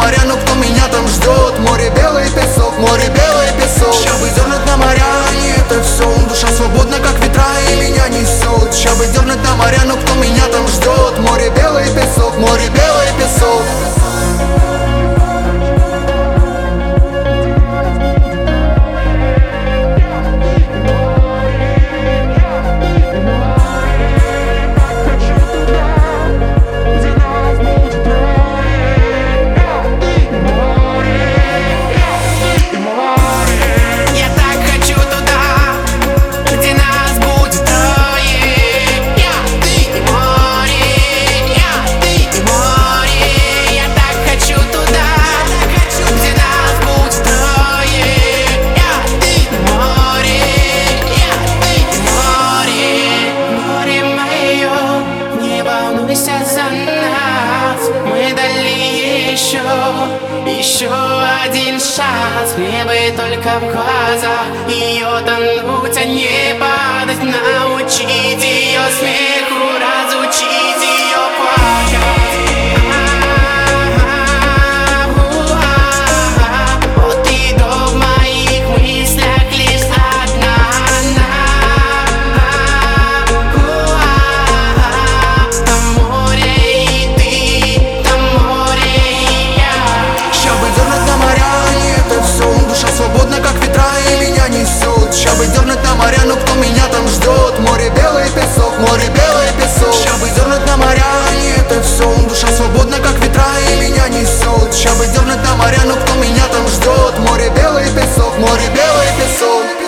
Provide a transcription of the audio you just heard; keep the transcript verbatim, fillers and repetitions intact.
моря, но кто меня там ждет? Море, белый песок, море, белый песок. Ща бы дернуть на моря, и это все. Душа свободна, как ветра, и меня несет. Ща бы дернуть на моря, но кто меня там ждет? Море, белый песок, море, белый песок. Еще один шанс, мне бы только в глазах ее тонуть, а не падать. Научить ее смеху, разучить ее плакать. Вот и до в моих мыслях лишь одна она. Там море и ты, там море и я. Ща бы дернуть на моря, и это все. Душа свободна, как ветра, и меня несет. Ща бы дернуть на моря, но кто меня там ждет? Море, белый песок, море, белый песок. Ща бы дернуть на моря, и это все. Душа свободна, как ветра, и меня несет. Ща бы дернуть на моря, но кто меня там ждет? Море, белый песок, море, белый песок.